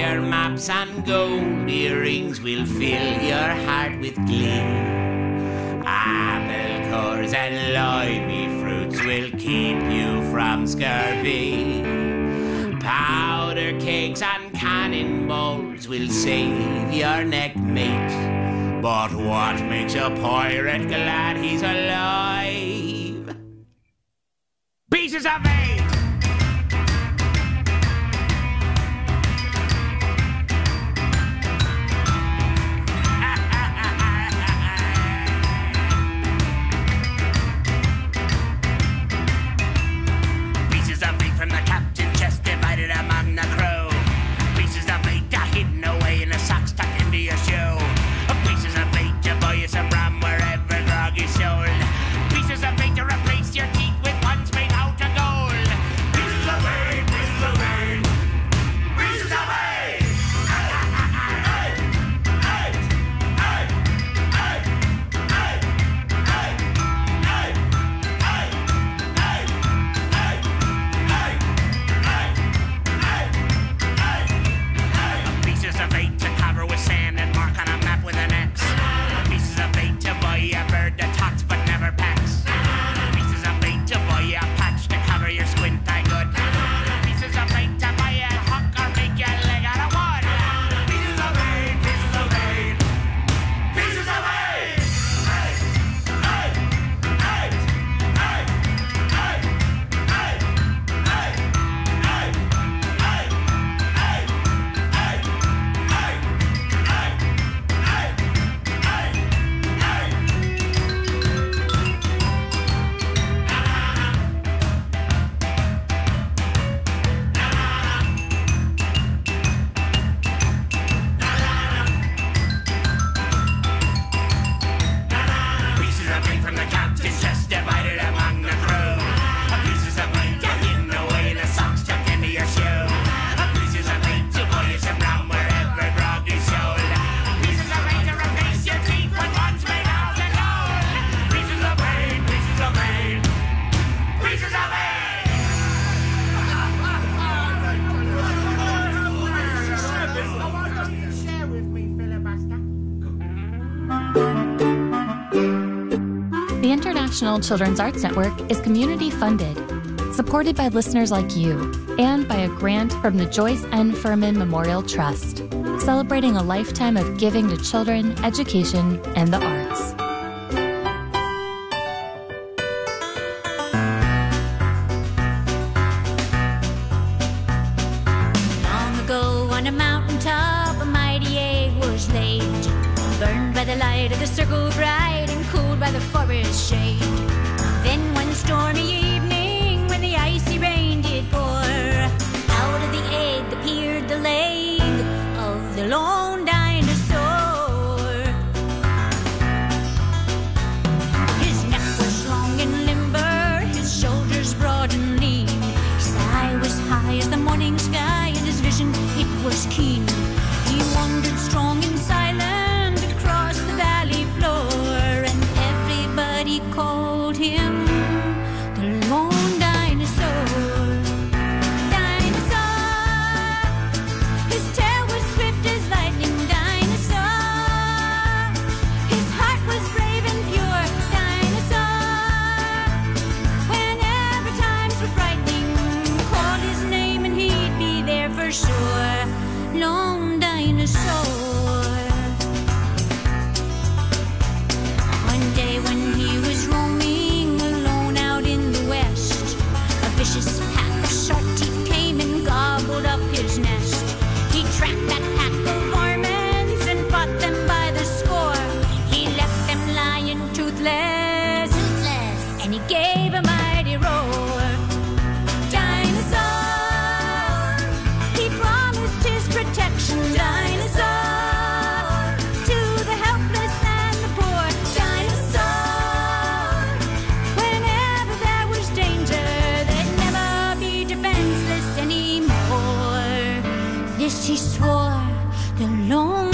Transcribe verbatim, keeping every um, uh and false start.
your maps and gold earrings will fill your heart with glee. Apple cores and limey fruits will keep you from scurvy. Powder cakes and cannonballs will save your neck, mate. But what makes a pirate glad he's alive? Pieces of eight! The International Children's Arts Network is community funded, supported by listeners like you, and by a grant from the Joyce N. Furman Memorial Trust, celebrating a lifetime of giving to children, education, and the arts. Long ago on a mountaintop, a mighty egg was laid, burned by the light of the circle bright and cooled by the forest shade. Then one stormy evening, when the icy rain did pour, out of the egg appeared the leg of the lone dinosaur. His neck was long and limber, his shoulders broad and lean. His eye was high as the morning sky, and his vision, it was keen. He wandered strong and silent across the valley floor, and everybody called him the lone dinosaur. Dinosaur, his tail was swift as lightning. Dinosaur, his heart was brave and pure. Dinosaur, whenever times were frightening, called his name and he'd be there for sure. Lone dinosaur. One day when he was roaming alone out in the west, a vicious pack of shark teeth came and gobbled up his nest. He tracked that pack of varmints and fought them by the score. He left them lying toothless, toothless, and he gave a mighty roar. Dinosaur, he promised his protection. Dinosaur, to the helpless and the poor. Dinosaur, whenever there was danger, they'd never be defenseless anymore. This he swore, the lone